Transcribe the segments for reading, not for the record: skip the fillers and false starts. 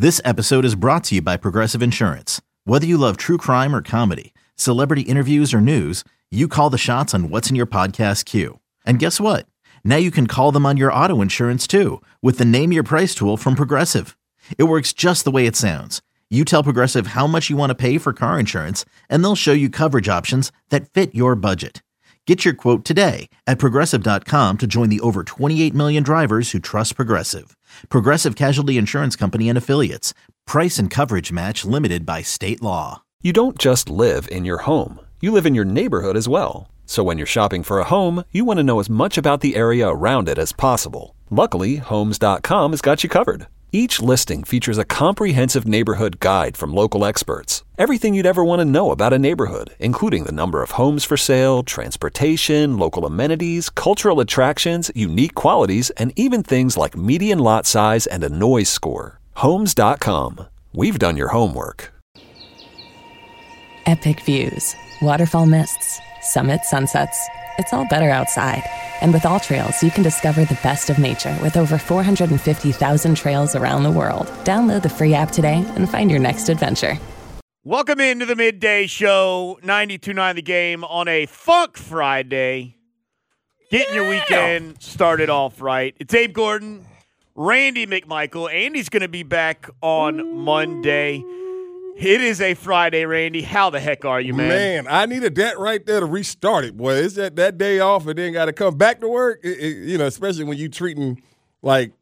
This episode is brought to you by Progressive Insurance. Whether you love true crime or comedy, celebrity interviews or news, you call the shots on what's in your podcast queue. And guess what? Now you can call them on your auto insurance too with the Name Your Price tool from Progressive. It works just the way it sounds. You tell Progressive how much you want to pay for car insurance, and they'll show you coverage options that fit your budget. Get your quote today at Progressive.com to join the over 28 million drivers who trust Progressive. Progressive Casualty Insurance Company and Affiliates. Price and coverage match limited by state law. You don't just live in your home. You live in your neighborhood as well. So when you're shopping for a home, you want to know as much about the area around it as possible. Luckily, Homes.com has got you covered. Each listing features a comprehensive neighborhood guide from local experts. Everything you'd ever want to know about a neighborhood, including the number of homes for sale, transportation, local amenities, cultural attractions, unique qualities, and even things like median lot size and a noise score. Homes.com. We've done your homework. Epic views, waterfall mists, summit sunsets. It's all better outside. And with AllTrails, you can discover the best of nature with over 450,000 trails around the world. Download the free app today and find your next adventure. Welcome into the Midday Show, 92.9 The Game on a Funk Friday. Getting your weekend started off right. It's Abe Gordon, Randy McMichael. Andy's going to be back on Monday. It is a Friday, Randy. How the heck are you, man? Man, I needed that right there to restart it, boy. It's that day off and then got to come back to work. Especially when you treating like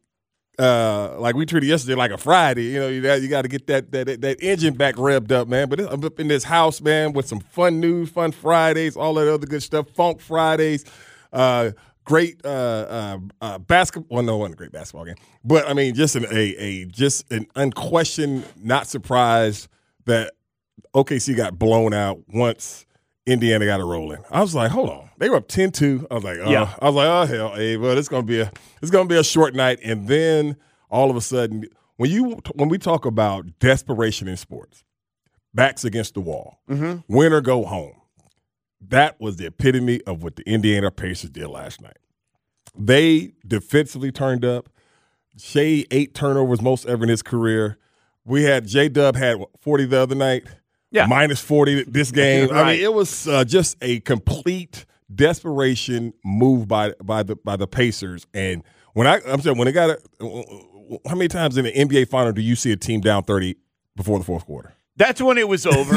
we treated yesterday like a Friday. You got to get that engine back revved up, man. But I'm up in this house, man, with some fun news, fun Fridays, all that other good stuff. Funk Fridays, great basketball. Well, no, it wasn't a great basketball game, but I mean, just an unquestioned, not surprised that OKC got blown out once Indiana got it rolling. I was like, hold on. They were up 10-2. I was like, oh hell, hey, well, it's gonna be a short night. And then all of a sudden, when we talk about desperation in sports, backs against the wall, win or go home. That was the epitome of what the Indiana Pacers did last night. They defensively turned up. Shea 8 turnovers, most ever in his career. We had J-Dub had 40 the other night, minus 40 this game. Right. I mean, it was just a complete desperation move by the Pacers. And when it got how many times in the NBA final do you see a team down 30 before the fourth quarter? That's when it was over.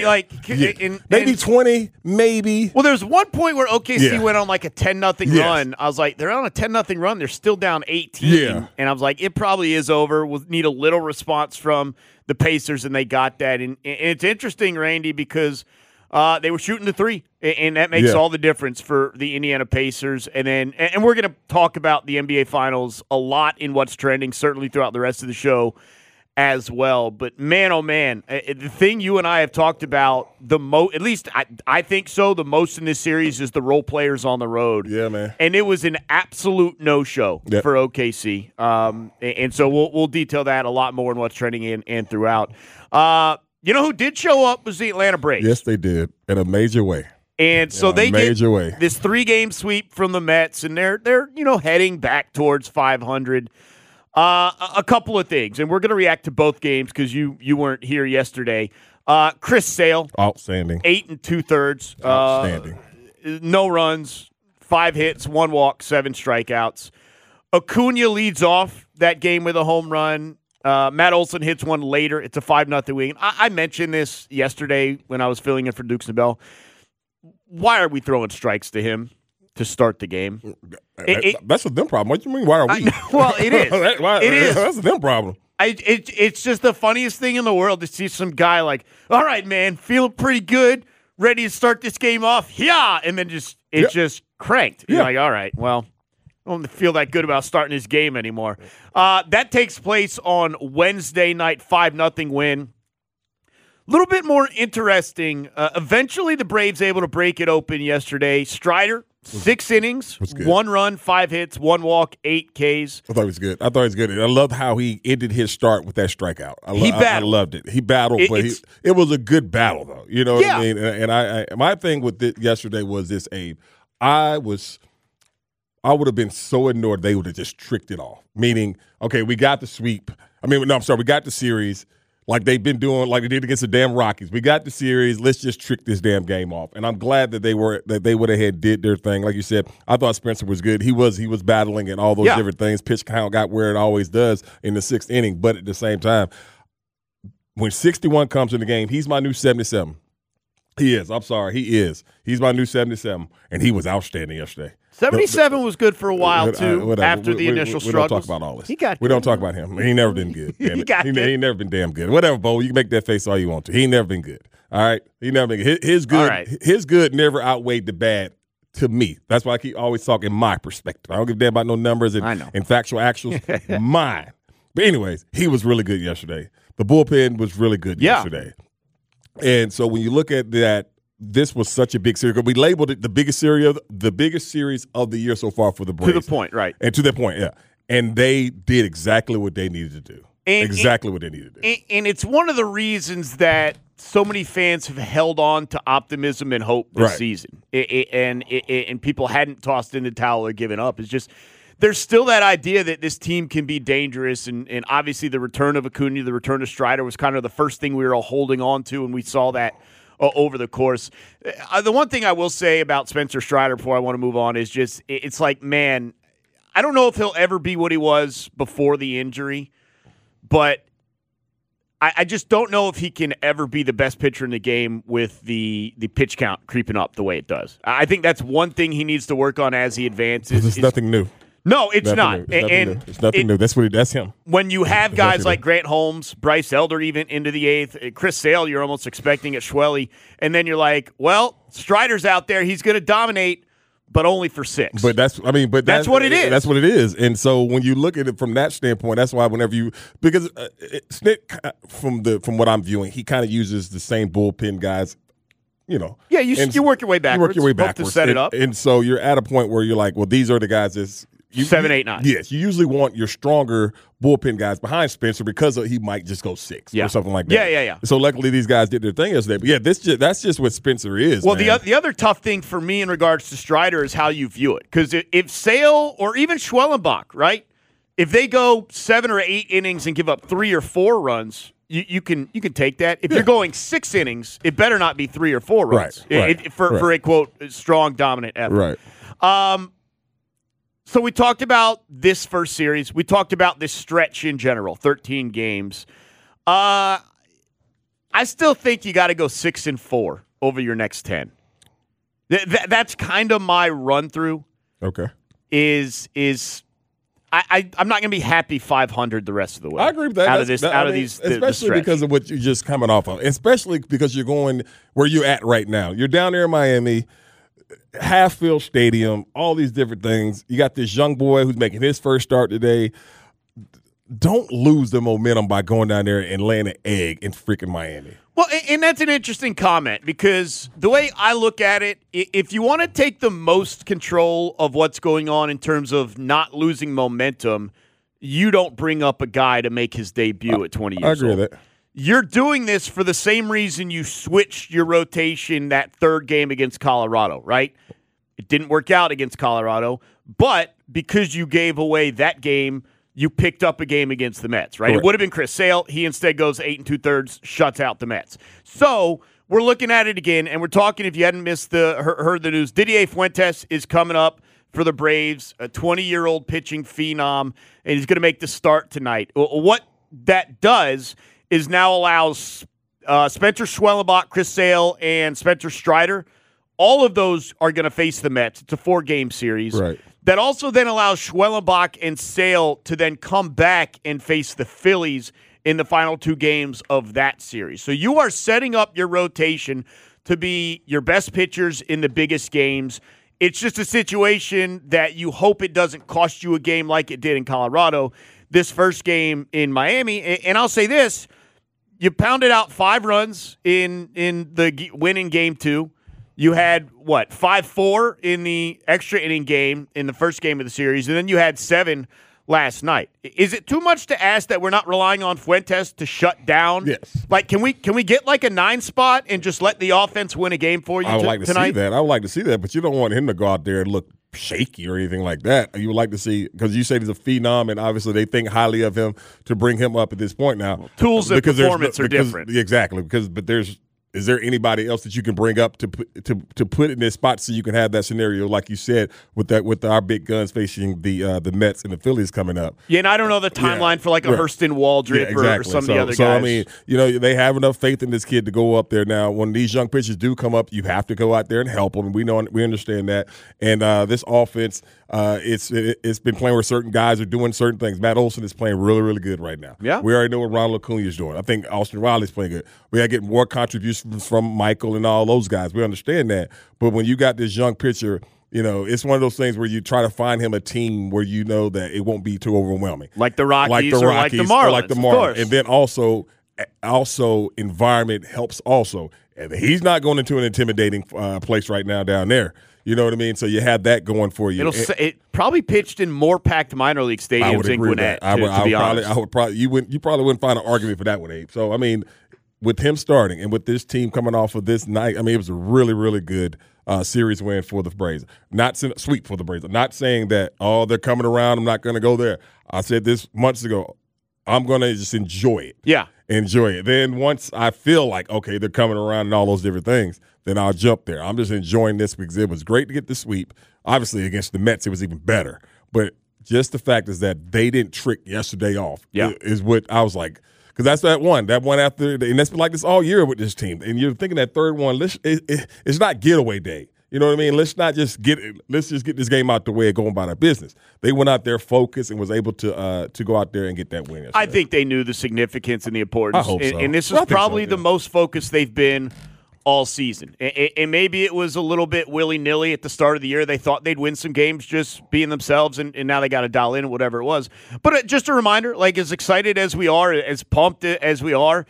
Maybe 20, maybe. Well, there was one point where OKC went on like a 10-0 run. I was like, they're on a 10-0 run. They're still down 18. Yeah. And I was like, it probably is over. We'll need a little response from the Pacers, and they got that. And it's interesting, Randy, because they were shooting the three, and that makes all the difference for the Indiana Pacers. And we're going to talk about the NBA Finals a lot in what's trending, certainly throughout the rest of the show as well. But man, oh man, the thing you and I have talked about the most, at least I think so, the most in this series is the role players on the road. Yeah, man. And it was an absolute no-show for OKC. And so we'll detail that a lot more in what's trending and throughout. You know who did show up was the Atlanta Braves. Yes, they did, in a major way. And so they get this 3-game sweep from the Mets, and they're heading back towards 500. A couple of things, and we're going to react to both games because you weren't here yesterday. Chris Sale, outstanding, 8 2/3, outstanding, no runs, 5 hits, 1 walk, 7 strikeouts. Acuna leads off that game with a home run. Matt Olson hits one later. It's a 5-0 win. I mentioned this yesterday when I was filling in for Dukes and Bell. Why are we throwing strikes to him to start the game? That's a them problem. What do you mean? Why are we? Well, it is. It is. That's a them problem. It's just the funniest thing in the world to see some guy like, all right, man, feeling pretty good, ready to start this game off. Yeah, and then just cranked. You're like, all right, well, I don't feel that good about starting this game anymore. That takes place on Wednesday night, 5-0 win. A little bit more interesting. Eventually, the Braves able to break it open yesterday. Strider, 6 innings, 1 run, 5 hits, 1 walk, 8 Ks. I thought it was good. I loved how he ended his start with that strikeout. I loved it. He battled, but it was a good battle, though. You know what I mean? And I my thing with it yesterday was this, Abe. I would have been so annoyed they would have just tricked it off. Meaning, okay, we got the sweep. I'm sorry. We got the series like they've been doing, like they did against the damn Rockies. We got the series. Let's just trick this damn game off. And I'm glad that they went ahead and did their thing. Like you said, I thought Spencer was good. He was battling and all those different things. Pitch count got where it always does in the 6th inning. But at the same time, when 61 comes in the game, he's my new 77. He is. I'm sorry. He is. He's my new 77, and he was outstanding yesterday. 77 was good for a while, too, after the initial struggles. We don't talk about all this. We don't talk about him. He never been good. He never been damn good. Whatever, Bo. You can make that face all you want to. He never been good. All right? He never been good. His good never outweighed the bad to me. That's why I keep always talking my perspective. I don't give a damn about no numbers and factual actuals. Mine. But anyways, he was really good yesterday. The bullpen was really good yesterday. And so when you look at that, this was such a big series. We labeled it the biggest series of the year so far for the Braves. To the point, right. And to that point, yeah. And they did exactly what they needed to do. What they needed to do. And it's one of the reasons that so many fans have held on to optimism and hope this season. And people hadn't tossed in the towel or given up. It's just there's still that idea that this team can be dangerous. And obviously the return of Acuna, the return of Strider was kind of the first thing we were all holding on to, and we saw that over the course. The one thing I will say about Spencer Strider before I want to move on is just it's like, man, I don't know if he'll ever be what he was before the injury, but I just don't know if he can ever be the best pitcher in the game with the pitch count creeping up the way it does. I think that's one thing he needs to work on as he advances. It's nothing new. No, it's not. It's nothing new. That's him. When you have guys like Grant Holmes, Bryce Elder even into the 8th, Chris Sale, you're almost expecting at Schwelly, and then you're like, well, Strider's out there. He's going to dominate, but only for 6. But that's what it is. That's what it is. And so when you look at it from that standpoint, that's why because Snit, from what I'm viewing, he kind of uses the same bullpen guys. You work your way backwards. To set it up. And so you're at a point where you're like, well, these are the guys that's 7, 8, 9. Yes, you usually want your stronger bullpen guys behind Spencer because he might just go 6 or something like that. Yeah. So luckily these guys did their thing yesterday. But that's just what Spencer is. Well, man. the other tough thing for me in regards to Strider is how you view it. Because if Sale or even Schwellenbach, right, if they go 7 or 8 innings and give up 3 or 4 runs, you can take that. If you're going 6 innings, it better not be 3 or 4 runs for a quote strong dominant effort. Right. So we talked about this first series. We talked about this stretch in general, 13 games. I still think you got to go 6-4 over your next 10. That's kind of my run through. Okay. I'm not going to be happy 500 the rest of the way. I agree with that. Especially because of what you're just coming off of. Especially because you're going where you're at right now. You're down there in Miami, half-filled stadium, all these different things. You got this young boy who's making his first start today. Don't lose the momentum by going down there and laying an egg in freaking Miami. Well, and that's an interesting comment because the way I look at it, if you want to take the most control of what's going on in terms of not losing momentum, you don't bring up a guy to make his debut at 20 years old. I agree with that. You're doing this for the same reason you switched your rotation that third game against Colorado, right? It didn't work out against Colorado, but because you gave away that game, you picked up a game against the Mets, right? Correct. It would have been Chris Sale. He instead goes 8 2/3, shuts out the Mets. So we're looking at it again, and we're talking, if you hadn't heard the news, Didier Fuentes is coming up for the Braves, a 20-year-old pitching phenom, and he's going to make the start tonight. What that does is now allows Spencer Schwellenbach, Chris Sale, and Spencer Strider, all of those are going to face the Mets. It's a 4-game series. Right. That also then allows Schwellenbach and Sale to then come back and face the Phillies in the final 2 games of that series. So you are setting up your rotation to be your best pitchers in the biggest games. It's just a situation that you hope it doesn't cost you a game like it did in Colorado this first game in Miami. And I'll say this, you pounded out 5 runs in the win in Game 2. You had, 5-4 in the extra inning game in the first game of the series, and then you had 7 last night. Is it too much to ask that we're not relying on Fuentes to shut down? Yes. Like, can we get like a 9 spot and just let the offense win a game for you tonight? I would like to see that. I would like to see that, but you don't want him to go out there and look shaky or anything like that. You would like to see, because you said he's a phenom, and obviously they think highly of him to bring him up at this point now. Well, tools and performance are different. Exactly, but is there anybody else that you can bring up to put in this spot so you can have that scenario like you said with our big guns facing the Mets and the Phillies coming up? Yeah, and I don't know the timeline for like a Hurston Waldrep or some of the other guys. So I mean, they have enough faith in this kid to go up there. Now, when these young pitchers do come up, you have to go out there and help them. We understand that. And this offense, it's been playing where certain guys are doing certain things. Matt Olson is playing really, really good right now. Yeah, we already know what Ronald Acuna is doing. I think Austin Riley's playing good. We got to get more contributions from Michael and all those guys. We understand that. But when you got this young pitcher, it's one of those things where you try to find him a team where you know that it won't be too overwhelming. Like the Rockies or like the Marlins. Of course. And then also environment helps also. And he's not going into an intimidating place right now down there. You know what I mean? So you have that going for you. It probably pitched in more packed minor league stadiums in Gwinnett, to be honest. You probably wouldn't find an argument for that one, Abe. So, I mean, with him starting and with this team coming off of this night, I mean, it was a really, really good series win for the Braves. Not sweep for the Braves. I'm not saying that, they're coming around, I'm not going to go there. I said this months ago. I'm going to just enjoy it. Yeah. Enjoy it. Then once I feel like, okay, they're coming around and all those different things, then I'll jump there. I'm just enjoying this because it was great to get the sweep. Obviously, against the Mets, it was even better. But just the fact is that they didn't trick yesterday off is what I was like. Because that's that one after, and that's been like this all year with this team. And you're thinking that third one, it's not getaway day. You know what I mean? Let's just get this game out the way and go about our business. They went out there focused and was able to go out there and get that win yesterday. I think they knew the significance and the importance. I hope so. And this is probably the most focused they've been all season. And maybe it was a little bit willy-nilly at the start of the year. They thought they'd win some games just being themselves, and now they got to dial in whatever it was. But just a reminder, like as excited as we are, as pumped as we are,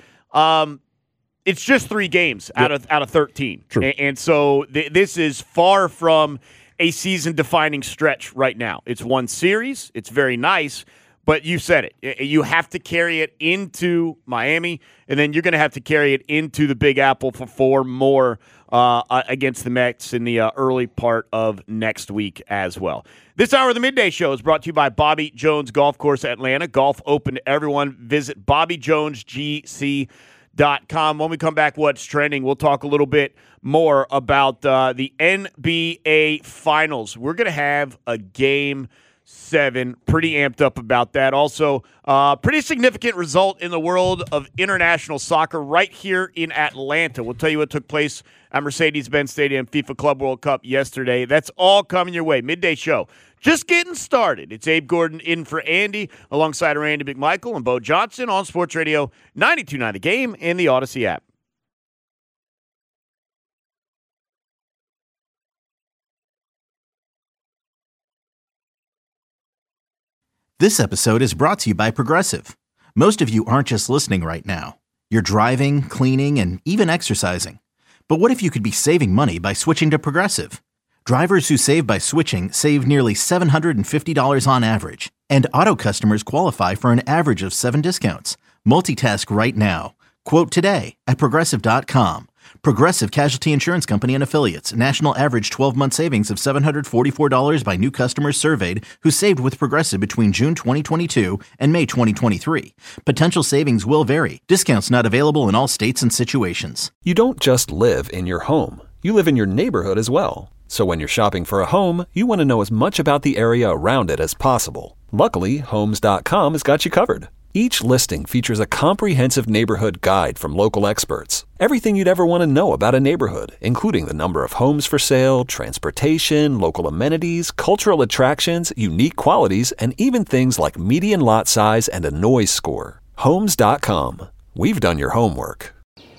it's just 3 games out of 13. True. And so this is far from a season-defining stretch right now. It's one series. It's very nice. But you said it. You have to carry it into Miami, and then you're going to have to carry it into the Big Apple for 4 more against the Mets in the early part of next week as well. This hour of the Midday Show is brought to you by Bobby Jones Golf Course Atlanta. Golf open to everyone. Visit BobbyJonesGC.com. When we come back, what's trending, we'll talk a little bit more about the NBA Finals. We're going to have a Game 7. Pretty amped up about that. Also, pretty significant result in the world of international soccer right here in Atlanta. We'll tell you what took place at Mercedes-Benz Stadium FIFA Club World Cup yesterday. That's all coming your way. Midday Show. Just getting started. It's Abe Gordon in for Andy, alongside Randy McMichael and Bo Johnson on Sports Radio 92.9 The Game and the Odyssey app. This episode is brought to you by Progressive. Most of you aren't just listening right now. You're driving, cleaning, and even exercising. But what if you could be saving money by switching to Progressive? Drivers who save by switching save nearly $750 on average. And auto customers qualify for an average of 7 discounts. Multitask right now. Quote today at Progressive.com. Progressive Casualty Insurance Company and Affiliates. National average 12-month savings of $744 by new customers surveyed who saved with Progressive between June 2022 and May 2023. Potential savings will vary. Discounts not available in all states and situations. You don't just live in your home. You live in your neighborhood as well. So when you're shopping for a home, you want to know as much about the area around it as possible. Luckily, Homes.com has got you covered. Each listing features a comprehensive neighborhood guide from local experts. Everything you'd ever want to know about a neighborhood, including the number of homes for sale, transportation, local amenities, cultural attractions, unique qualities, and even things like median lot size and a noise score. Homes.com. We've done your homework.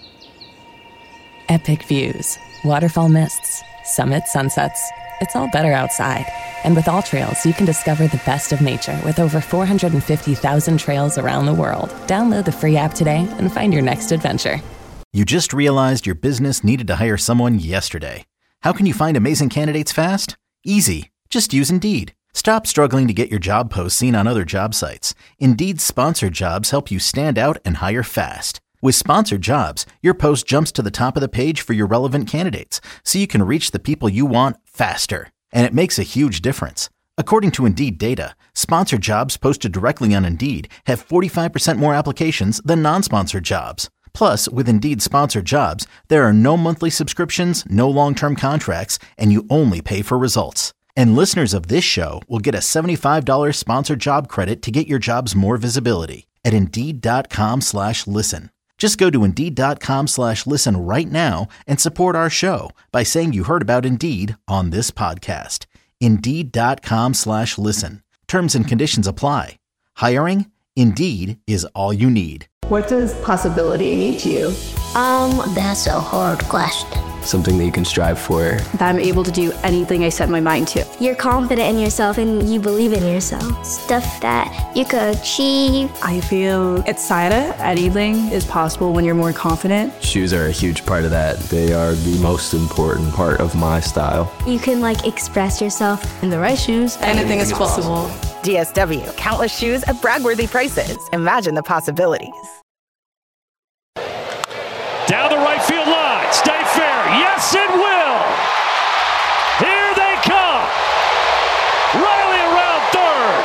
Epic views, waterfall mists, summit sunsets. It's all better outside. And with AllTrails, you can discover the best of nature with over 450,000 trails around the world. Download the free app today and find your next adventure. You just realized your business needed to hire someone yesterday. How can you find amazing candidates fast? Easy. Just use Indeed. Stop struggling to get your job posts seen on other job sites. Indeed's sponsored jobs help you stand out and hire fast. With sponsored jobs, your post jumps to the top of the page for your relevant candidates, so you can reach the people you want faster. And it makes a huge difference. According to Indeed data, sponsored jobs posted directly on Indeed have 45% more applications than non-sponsored jobs. Plus, with Indeed sponsored jobs, there are no monthly subscriptions, no long-term contracts, and you only pay for results. And listeners of this show will get a $75 sponsored job credit to get your jobs more visibility at Indeed.com/listen. Just go to Indeed.com/listen right now and support our show by saying you heard about Indeed on this podcast. Indeed.com/listen. Terms and conditions apply. Hiring? Indeed is all you need. What does possibility mean to you? That's a hard question. Something that you can strive for. That I'm able to do anything I set my mind to. You're confident in yourself and you believe in yourself. Stuff that you could achieve. I feel excited. Anything is possible when you're more confident. Shoes are a huge part of that. They are the most important part of my style. You can express yourself. In the right shoes, anything is possible. DSW, countless shoes at brag-worthy prices. Imagine the possibilities. Down the right field line, stay fair. Yes, it will. Here they come. Riley around third.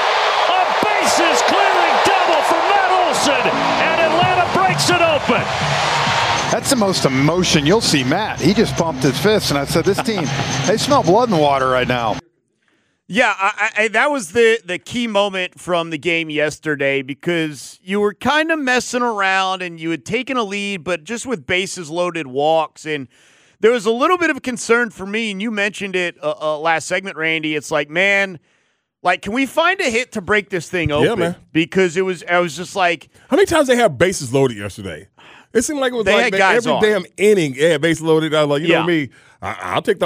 A bases clearing double for Matt Olson, and Atlanta breaks it open. That's the most emotion you'll see Matt. He just pumped his fist, and I said, this team, they smell blood in the water right now. Yeah, I that was the key moment from the game yesterday, because you were kind of messing around and you had taken a lead, but just with bases loaded walks. And there was a little bit of a concern for me, and you mentioned it last segment, Randy. It's like, man, can we find a hit to break this thing open? Yeah, man. Because I was just like. How many times they have bases loaded yesterday? It seemed like it was every damn inning. Yeah, base loaded. I was like, you know me. I'll take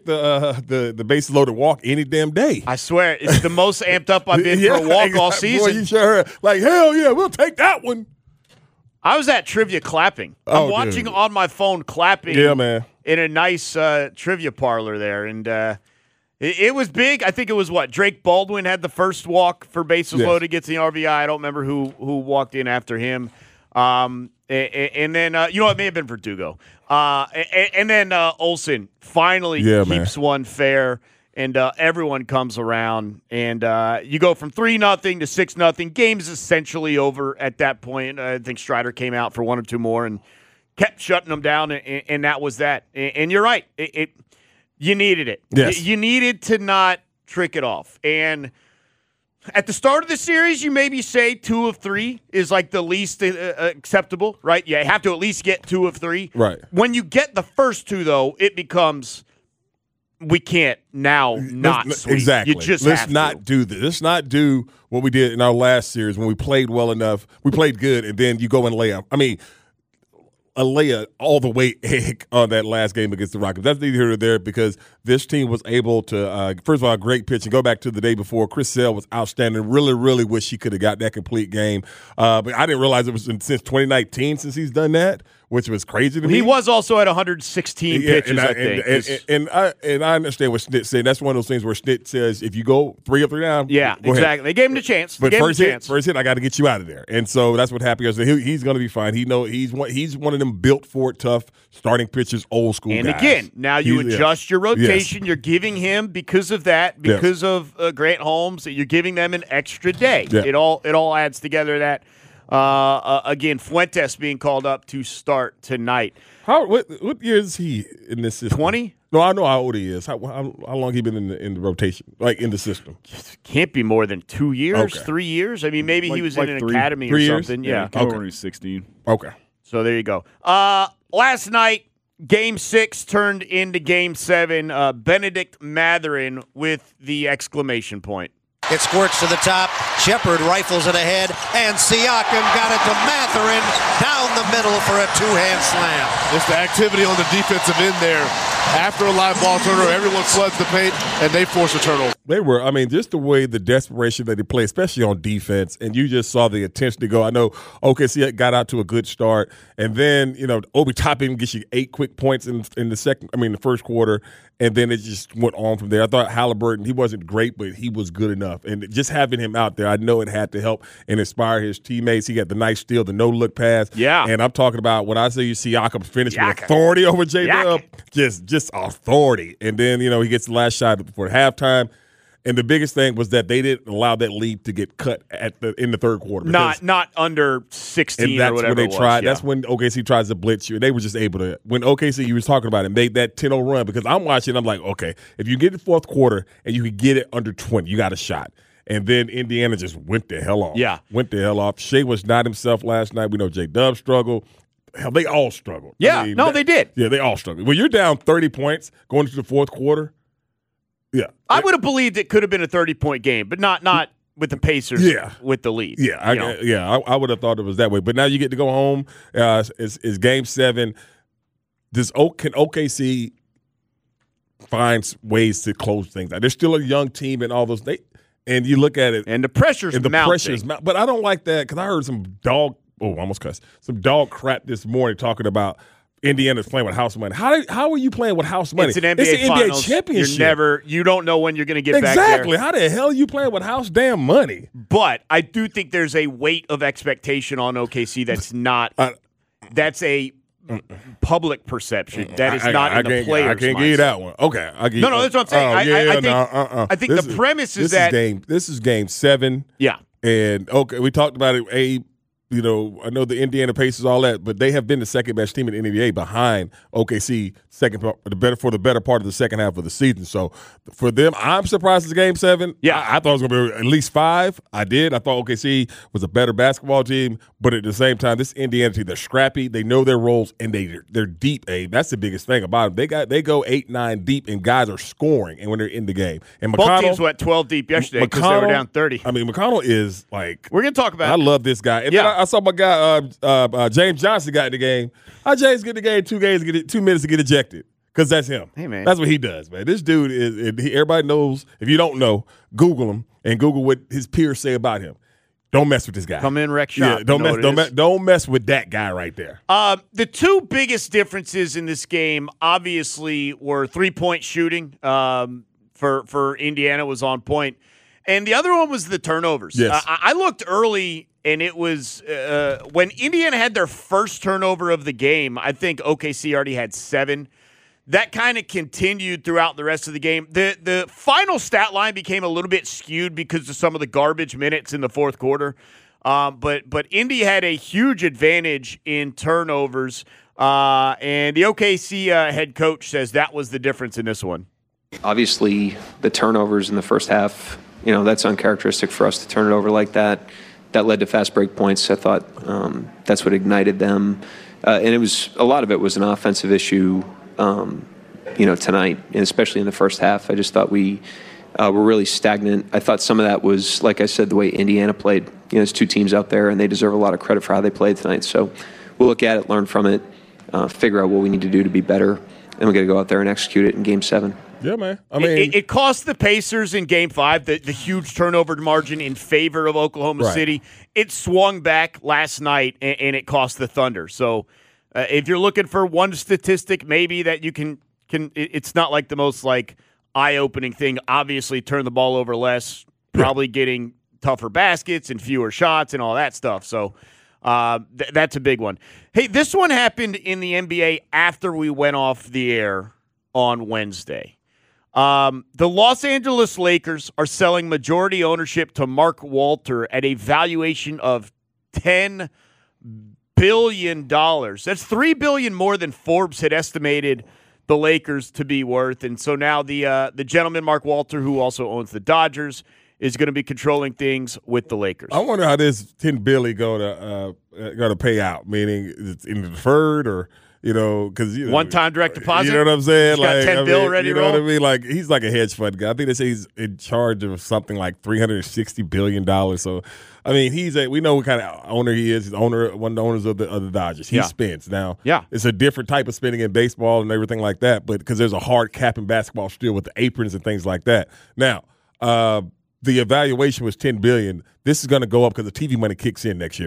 the base loaded walk any damn day. I swear, it's the most amped up I've been for a walk all season. Boy, you sure hell yeah, we'll take that one. I was at trivia clapping. I'm watching on my phone clapping. Yeah, man. In a nice trivia parlor there, and it was big. I think it was Drake Baldwin had the first walk for bases loaded, gets the RBI. I don't remember who walked in after him. And then it may have been Verdugo. And then Olson finally keeps one fair, and everyone comes around, and you go from 3-0 to 6-0. Game's essentially over at that point. I think Strider came out for one or two more and kept shutting them down, and that was that. And you're right. You needed it. Yes. You needed to not trick it off. And at the start of the series, you maybe say 2 of 3 is the least acceptable, right? You have to at least get 2 of 3. Right. When you get the first 2, though, it becomes we can't now not sweep. Exactly. You just Let's have not to. do this. Let's not do what we did in our last series when we played well enough. We played good, and then you go and lay up. I mean, a lay all the way egg on that last game against the Rockets. That's neither here nor there, because this team was able to, first of all, great pitch. And go back to the day before, Chris Sale was outstanding. Really, really wish he could have got that complete game. But I didn't realize it was since 2019 since he's done that, which was crazy to me. He was also at 116 pitches, I think. And I understand what Schnitt said. That's one of those things where Schnitt says, if you go 3 up, 3 down, yeah, go exactly. ahead. They gave him the chance. But first hit, I got to get you out of there. And so that's what happened yesterday. He's going to be fine. He's one of them built for it, tough starting pitchers, old school and guys. And again, now you adjust your rotation. Yes. You're giving him, because of that, because of Grant Holmes, you're giving them an extra day. Yeah. It all adds together. That again, Fuentes being called up to start tonight. What year is he in this system? 20? No, I know how old he is. How long he been in the rotation, in the system? Can't be more than 2 years, 3 years. I mean, maybe he was in an academy or something. Yeah. Okay. When he was 16. Okay. So there you go. Last night, Game 6 turned into Game 7. Benedict Mathurin with the exclamation point. It squirts to the top. Shepard rifles it ahead, and Siakam got it to Mathurin down the middle for a two-hand slam. It's the activity on the defensive end there. After a live ball turnover, everyone floods the paint, and they force a turnover. They were, just the way the desperation that they play, especially on defense, and you just saw the attention to go. I know OKC got out to a good start, and then, Obi Toppin gets you 8 quick points in the first quarter, and then it just went on from there. I thought Halliburton, he wasn't great, but he was good enough. enough. And just having him out there, I know it had to help and inspire his teammates. He got the nice steal, the no-look pass. Yeah. And I'm talking about when I say you see Siakam finish with authority over J-Dub, just authority. And then, he gets the last shot for halftime. And the biggest thing was that they didn't allow that lead to get cut in the third quarter. Not under 16 or whatever. That's when they tried. Yeah. That's when OKC tries to blitz you. And they were just able to. When OKC, you was talking about it, made that 10-0 run, because I'm watching. I'm like, okay, if you get the fourth quarter and you can get it under 20, you got a shot. And then Indiana just went the hell off. Yeah, went the hell off. Shea was not himself last night. We know J-Dub struggled. Hell, they all struggled. Yeah, they did. Yeah, they all struggled. When you're down 30 points going into the fourth quarter. Yeah, I would have believed it could have been a 30-point game, but not with the Pacers. With the lead. Yeah, I would have thought it was that way. But now you get to go home. It's Game 7. Can OKC find ways to close things out? They're still a young team and all those. And you look at it, and the pressure's mounting. But I don't like that because I heard some dog crap this morning talking about Indiana's playing with house money. How are you playing with house money? It's an NBA Finals. championship. You don't know when you're going to get back there. Exactly. How the hell are you playing with house damn money? But I do think there's a weight of expectation on OKC that's not. That's a public perception. That is not in the players' I can't give you that one. Okay. No, that's what I'm saying. I think the premise is that this is Game 7. Yeah. And okay, we talked about it. I know the Indiana Pacers, all that, but they have been the second best team in the NBA behind OKC for the better part of the second half of the season. So for them, I'm surprised it's Game 7. Yeah, I thought it was going to be at least 5. I did. I thought OKC was a better basketball team, but at the same time, this Indiana team, they're scrappy. They know their roles, and they're deep. That's the biggest thing about them. They go 8-9 deep, and guys are scoring, and when they're in the game. And McConnell, both teams went 12 deep yesterday because they were down 30. I mean, McConnell is like we're going to talk about. I love this guy. And then I saw my guy James Johnson got in the game. How James get in the game 2 minutes to get ejected? Because that's him. Hey, man. That's what he does, man. This dude everybody knows. If you don't know, Google him and Google what his peers say about him. Don't mess with this guy. Come in, wreck shop. Yeah, don't mess with that guy right there. The two biggest differences in this game, obviously, were 3-point shooting. For Indiana was on point, and the other one was the turnovers. Yes. I looked early, and it was when Indiana had their first turnover of the game. I think OKC already had 7. That kind of continued throughout the rest of the game. The final stat line became a little bit skewed because of some of the garbage minutes in the fourth quarter. But Indy had a huge advantage in turnovers, and the OKC head coach says that was the difference in this one. Obviously, the turnovers in the first half, that's uncharacteristic for us to turn it over like that. That led to fast break points. I thought that's what ignited them. And a lot of it was an offensive issue. Tonight, and especially in the first half, I just thought we were really stagnant. I thought some of that was, like I said, the way Indiana played. There's 2 teams out there, and they deserve a lot of credit for how they played tonight. So we'll look at it, learn from it, figure out what we need to do to be better, and we got to go out there and execute it in Game 7. Yeah, man. I mean, it cost the Pacers in Game 5 the huge turnover margin in favor of Oklahoma City. It swung back last night, and it cost the Thunder. So. If you're looking for one statistic, maybe that you can it's not like the most eye-opening thing. Obviously, turn the ball over less, probably getting tougher baskets and fewer shots and all that stuff. So that's a big one. Hey, this one happened in the NBA after we went off the air on Wednesday. The Los Angeles Lakers are selling majority ownership to Mark Walter at a valuation of $10 billion. That's $3 billion more than Forbes had estimated the Lakers to be worth. And so now the gentleman, Mark Walter, who also owns the Dodgers, is going to be controlling things with the Lakers. I wonder how this $10 billion going to pay out, meaning it's in the deferred or because one-time direct deposit. You know what I'm saying? He's got 10 bill ready to roll. You know what I mean? He's like a hedge fund guy. I think they say he's in charge of something like $360 billion. So, I mean, we know what kind of owner he is. He's one of the owners of the Dodgers. He spends. Now, it's a different type of spending in baseball and everything like that, but because there's a hard cap in basketball still with the aprons and things like that. Now, the evaluation was $10 billion. This is going to go up because the TV money kicks in next year.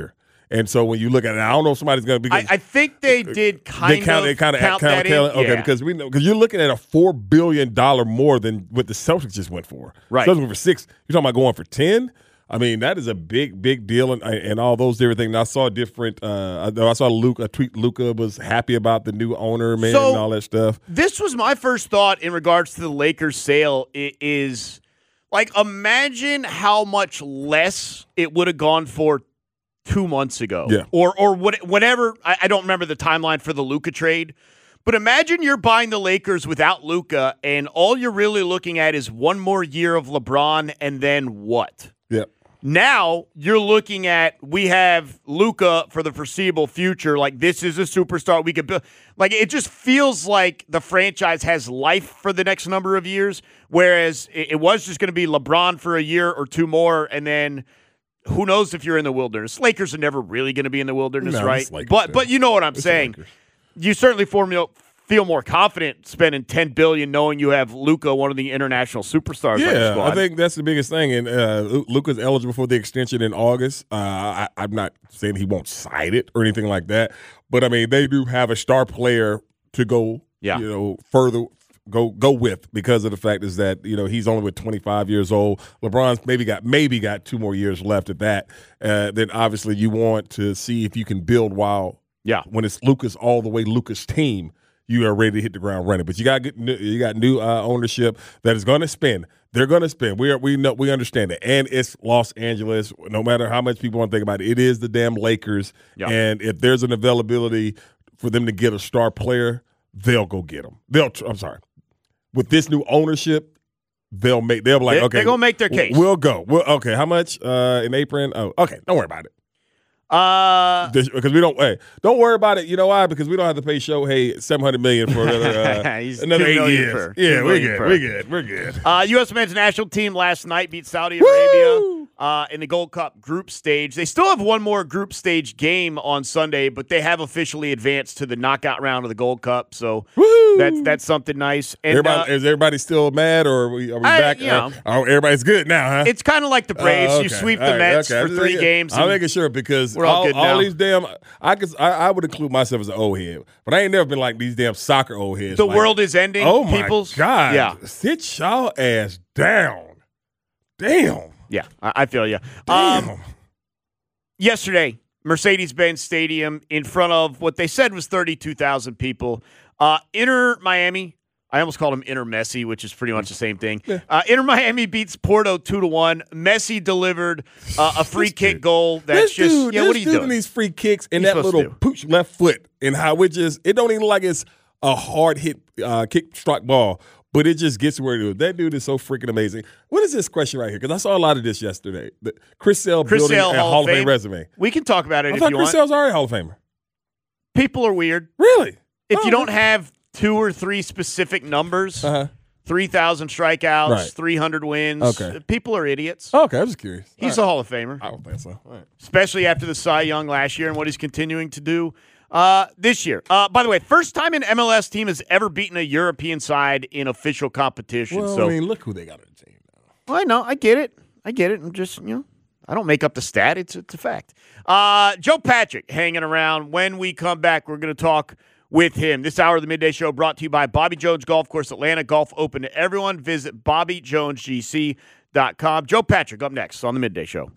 And so when you look at it, I don't know if somebody's going to be. I think they did count that in. Okay, because you're looking at a $4 billion more than what the Celtics just went for. Right. Celtics went for 6. You're talking about going for 10. I mean, that is a big deal, and all those different things. I saw different. I saw a tweet. Luka was happy about the new owner, man, and all that stuff. This was my first thought in regards to the Lakers sale. Is like, imagine how much less it would have gone for 2 months ago, or whenever. I don't remember the timeline for the Luka trade, but imagine you're buying the Lakers without Luka, and all you're really looking at is one more year of LeBron, and then what? Yep. Now you're looking at, we have Luka for the foreseeable future. Like, this is a superstar we could build. Like, it just feels like the franchise has life for the next number of years, whereas it was just going to be LeBron for a year or 2 more, and then who knows if you're in the wilderness. Lakers are never really going to be in the wilderness, right? But you know what I'm saying. Lakers. You certainly feel more confident spending $10 billion knowing you have Luka, one of the international superstars. Yeah, on the squad. I think that's the biggest thing. And Luka's eligible for the extension in August. I'm not saying he won't sign it or anything like that, but I mean, they do have a star player to go, further. Go with, because of the fact is that he's only 25 years old. LeBron's maybe got 2 more years left at that. Then obviously you want to see if you can build when it's Luka's team, you are ready to hit the ground running. But you got new ownership that is going to spend. They're going to spend. We understand it, and it's Los Angeles. No matter how much people want to think about it, it is the damn Lakers. Yeah. And if there's an availability for them to get a star player, they'll go get them. With this new ownership, they'll be like, okay, they're gonna make their case. We'll go. Okay, how much in April? Oh, okay, don't worry about it. Because we don't. Hey, don't worry about it. You know why? Because we don't have to pay Shohei $700 million for another 8 years. Yeah, we're good. U.S. men's national team last night beat Saudi Arabia in the Gold Cup group stage. They still have one more group stage game on Sunday, but they have officially advanced to the knockout round of the Gold Cup. So that's something nice. And, is everybody still mad, or are we back? Everybody's good now, huh? It's kind of like the Braves. You sweep the Mets for 3 games. I'm making sure, because we're all good now. All these damn, I would include myself as an old head, but I ain't never been like these damn soccer old heads. The world is ending. Oh peoples. My God! Yeah, sit y'all ass down. Damn. Yeah, I feel you. Damn. Yesterday, Mercedes-Benz Stadium, in front of what they said was 32,000 people. Inter Miami. I almost called him Inter Messi, which is pretty much the same thing. Yeah. Inter Miami beats Porto 2-1. Messi delivered a free kick goal. That's just what are you doing? These free kicks and that little pooch left foot, and how it don't even look like it's a hard hit kick struck ball, but it just gets where it is. That dude is so freaking amazing. What is this question right here? Because I saw a lot of this yesterday. Chris Sale building a Hall of Fame resume. We can talk about it if you want. I thought Chris Sale's already Hall of Famer. People are weird. Really? If you don't have 2 or 3 specific numbers, 3,000 strikeouts, right. 300 wins. Okay. People are idiots. Okay, I'm just curious. He's a Hall of Famer. I don't think so. Right. Especially after the Cy Young last year and what he's continuing to do this year. By the way, first time an MLS team has ever beaten a European side in official competition. Well, so, I mean, look who they got on the team now. Well, I know. I get it. I'm just, I don't make up the stat. It's a fact. Joe Patrick hanging around. When we come back, we're going to talk with him. This hour of the Midday Show brought to you by Bobby Jones Golf Course Atlanta. Golf open to everyone. Visit BobbyJonesGC.com. Joe Patrick up next on the Midday Show.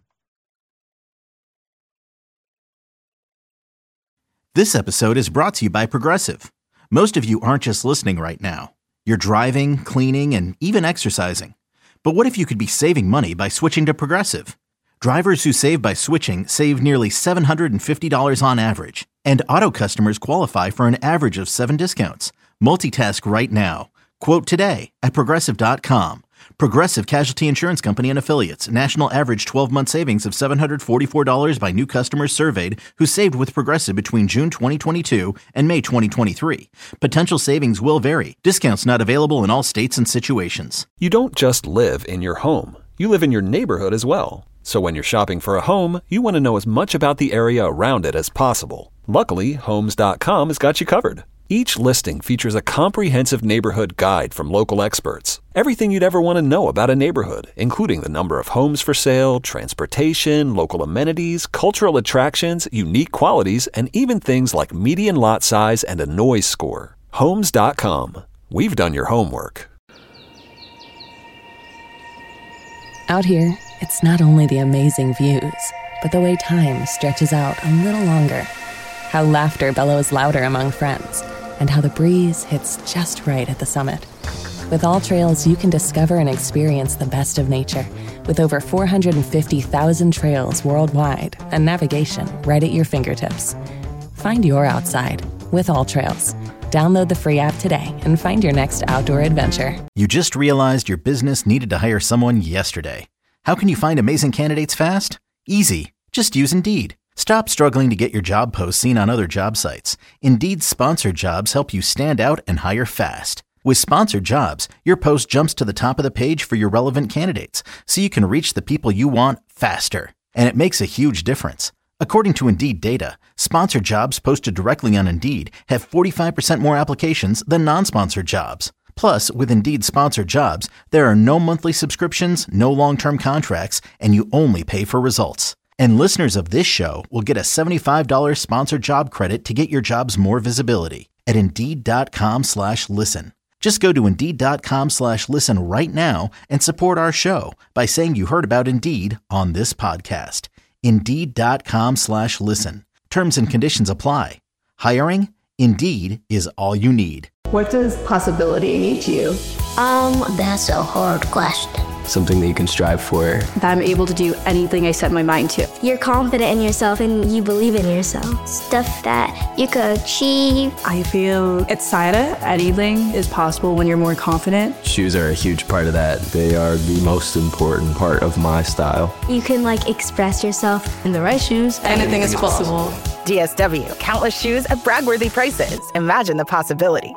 This episode is brought to you by Progressive. Most of you aren't just listening right now. You're driving, cleaning, and even exercising. But what if you could be saving money by switching to Progressive? Drivers who save by switching save nearly $750 on average. And auto customers qualify for an average of 7 discounts. Multitask right now. Quote today at Progressive.com. Progressive Casualty Insurance Company and Affiliates. National average 12-month savings of $744 by new customers surveyed who saved with Progressive between June 2022 and May 2023. Potential savings will vary. Discounts not available in all states and situations. You don't just live in your home. You live in your neighborhood as well. So when you're shopping for a home, you want to know as much about the area around it as possible. Luckily, Homes.com has got you covered. Each listing features a comprehensive neighborhood guide from local experts. Everything you'd ever want to know about a neighborhood, including the number of homes for sale, transportation, local amenities, cultural attractions, unique qualities, and even things like median lot size and a noise score. Homes.com. We've done your homework. Out here, it's not only the amazing views, but the way time stretches out a little longer. How laughter bellows louder among friends, and how the breeze hits just right at the summit. With All Trails, you can discover and experience the best of nature, with over 450,000 trails worldwide and navigation right at your fingertips. Find your outside with All Trails. Download the free app today and find your next outdoor adventure. You just realized your business needed to hire someone yesterday. How can you find amazing candidates fast? Easy. Just use Indeed. Stop struggling to get your job posts seen on other job sites. Indeed's sponsored jobs help you stand out and hire fast. With sponsored jobs, your post jumps to the top of the page for your relevant candidates, so you can reach the people you want faster. And it makes a huge difference. According to Indeed data, sponsored jobs posted directly on Indeed have 45% more applications than non-sponsored jobs. Plus, with Indeed sponsored jobs, there are no monthly subscriptions, no long-term contracts, and you only pay for results. And listeners of this show will get a $75 sponsored job credit to get your jobs more visibility at Indeed.com/listen. Just go to Indeed.com/listen right now and support our show by saying you heard about Indeed on this podcast. Indeed.com/listen. Terms and conditions apply. Hiring? Indeed is all you need. What does possibility mean to you? That's a hard question. Something that you can strive for. That I'm able to do anything I set my mind to. You're confident in yourself and you believe in yourself. Stuff that you could achieve. I feel at SIDA, anything is possible when you're more confident. Shoes are a huge part of that. They are the most important part of my style. You can express yourself In the right shoes, anything is possible. DSW, countless shoes at brag-worthy prices. Imagine the possibilities.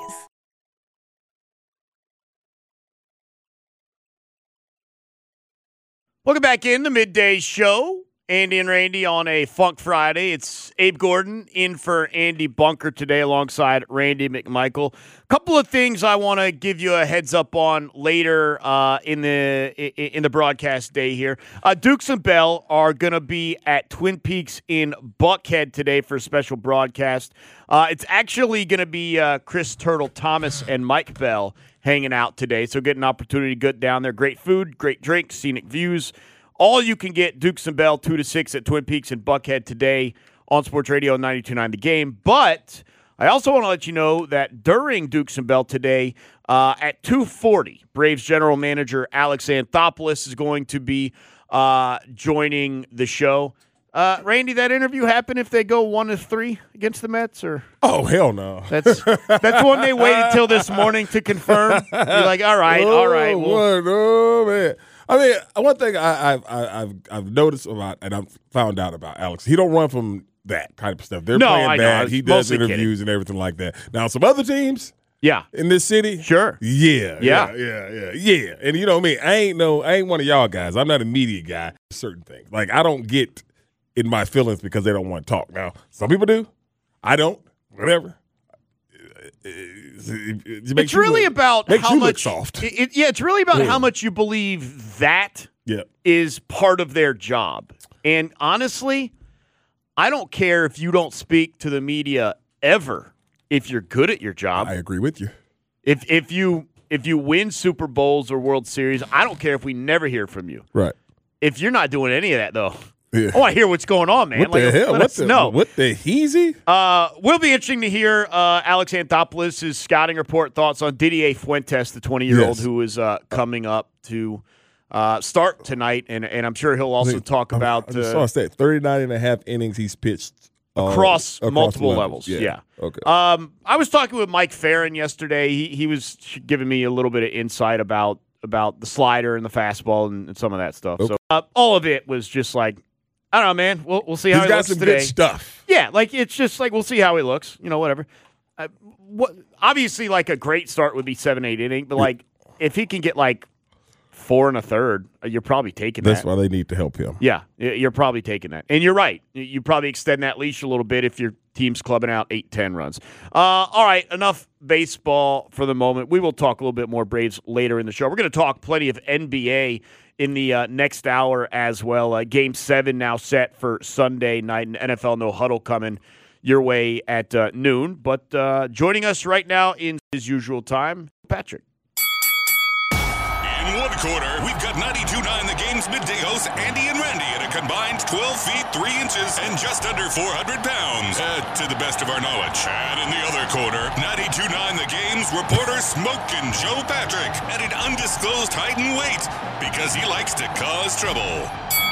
Welcome back in the midday show. Andy and Randy on a Funk Friday. It's Abe Gordon in for Andy Bunker today alongside Randy McMichael. A couple of things I want to give you a heads up on later in the broadcast day here. Dukes and Bell are going to be at Twin Peaks in Buckhead today for a special broadcast. It's actually going to be Chris Turtle Thomas and Mike Bell hanging out today, so get an opportunity to get down there. Great food, great drinks, scenic views. All you can get Dukes and Bell 2 to 6 at Twin Peaks in Buckhead today on Sports Radio 92.9 The Game. But I also want to let you know that during Dukes and Bell today at 2:40, Braves general manager Alex Anthopoulos is going to be joining the show. Randy, that interview happen if they go 1-3 against the Mets, or? Oh, hell no. That's one they waited till this morning to confirm. You're like, all right. Oh, man. I mean, one thing I've noticed about, and I've found out about Alex, he don't run from that type of stuff. They're playing bad. He does interviews and everything like that. Now, some other teams, in this city, sure, yeah. And you know me, I ain't one of y'all guys. I'm not a media guy. Certain things, I don't get in my feelings because they don't want to talk. Now, some people do. I don't. Whatever. It's really about how much soft. It's really about how much you believe that is part of their job. And honestly, I don't care if you don't speak to the media ever if you're good at your job. I agree with you. If you win Super Bowls or World Series, I don't care if we never hear from you. Right. If you're not doing any of that, though, I want to hear what's going on, man. What the hell? What the heezy? Will be interesting to hear Alex Anthopoulos' scouting report thoughts on Didier Fuentes, the 20-year-old who is coming up to start tonight, and I'm sure he'll also talk about. I just saw a stat: 39.5 innings he's pitched across multiple levels. Yeah. Okay. I was talking with Mike Farron yesterday. He was giving me a little bit of insight about the slider and the fastball and some of that stuff. Okay. So all of it was just like, I don't know, man. We'll see how he looks today. He's got some good stuff. Yeah, it's just we'll see how he looks. Whatever. Obviously, a great start would be 7-8 inning, but if he can get 4 1/3, you're probably taking that. That's why they need to help him. Yeah, you're probably taking that, and you're right. You probably extend that leash a little bit if you're teams clubbing out 8-10 runs. All right, enough baseball for the moment. We will talk a little bit more Braves later in the show. We're going to talk plenty of NBA in the next hour as well. Game 7 now set for Sunday night, and NFL No Huddle coming your way at noon. But joining us right now in his usual time, Patrick. In one quarter, we've got 92.9 The Game's midday hosts Andy and Randy at a combined 12 feet 3 inches and just under 400 pounds, to the best of our knowledge. And in the other quarter, 92.9 The Game's reporter Smokin' Joe Patrick at an undisclosed height and weight because he likes to cause trouble.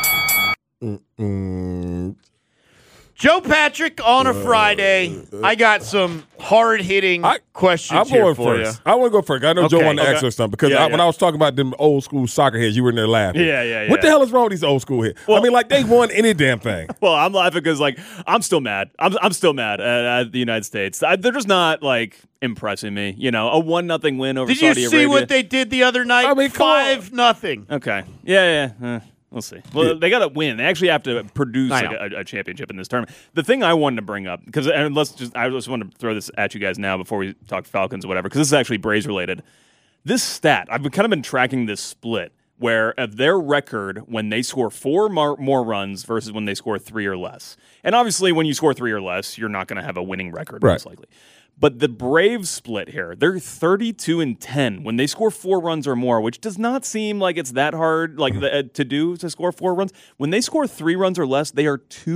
Joe Patrick on a Friday. I got some hard-hitting questions here for you. I want to go first. I know Joe wanted to ask us something because when I was talking about them old school soccer heads, you were in there laughing. Yeah. What the hell is wrong with these old school heads? Well, I mean, like they won any damn thing. Well, I'm laughing because I'm still mad. I'm still mad at the United States. They're just not impressing me. You know, a 1-0 win over Saudi Arabia. Did you see what they did the other night? 5-0. Okay. Yeah. We'll see. Well, they got to win. They actually have to produce a championship in this tournament. The thing I wanted to bring up, I just wanted to throw this at you guys now before we talk Falcons or whatever, because this is actually Braves related. This stat, I've kind of been tracking this split where of their record when they score 4 more runs versus when they score 3 or less. And obviously, when you score 3 or less, you're not going to have a winning record, most likely. But the Braves split here, they're 32-10 when they score 4 runs or more, which does not seem like it's that hard to do to score 4 runs. When they score 3 runs or less, they are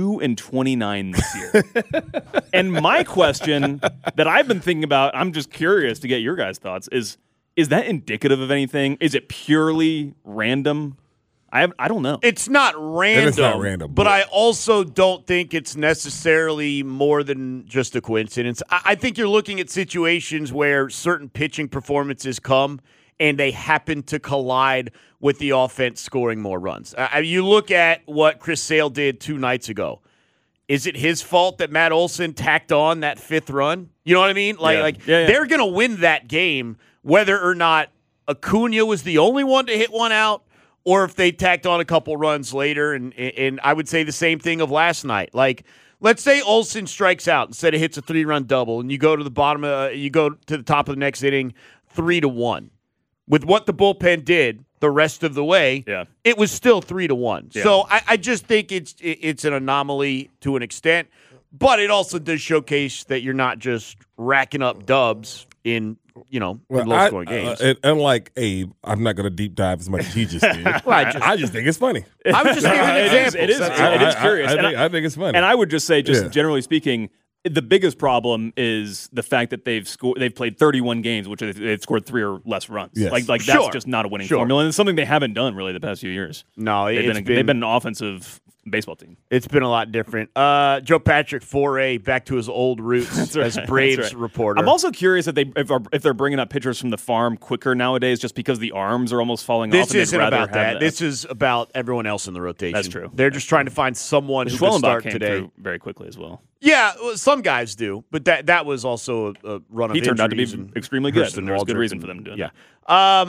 2-29 this year. And my question that I've been thinking about, I'm just curious to get your guys' thoughts, is that indicative of anything? Is it purely random? I don't know. It's not random. But I also don't think it's necessarily more than just a coincidence. I think you're looking at situations where certain pitching performances come and they happen to collide with the offense scoring more runs. You look at what Chris Sale did 2 nights ago. Is it his fault that Matt Olson tacked on that 5th run? You know what I mean? They're going to win that game whether or not Acuna was the only one to hit one out, or if they tacked on a couple runs later, and I would say the same thing of last night. Let's say Olsen strikes out instead of hits a 3-run double, and you go to the top of the next inning 3-1. With what the bullpen did the rest of the way, it was still 3-1. Yeah. So I just think it's an anomaly to an extent, but it also does showcase that you're not just racking up dubs in low-scoring games. Unlike Abe, I'm not going to deep dive as much as he just did. I just think it's funny. I was just giving examples. It is curious. I think it's funny. And I would just say, generally speaking, the biggest problem is the fact that they've played 31 games, which they've scored 3 or less runs. Yes. That's just not a winning formula, and it's something they haven't done really the past few years. No, they've been an offensive baseball team. It's been a lot different. Joe Patrick, 4A, back to his old roots as Braves reporter. I'm also curious if they're bringing up pitchers from the farm quicker nowadays, just because the arms are almost falling off. This isn't about that. This is about everyone else in the rotation. That's true. They're just trying to find someone who can start today. Through very quickly as well. Yeah, some guys do, but that was also a run of injuries. He turned out to be extremely good, and there was good reason for them doing that. Yeah.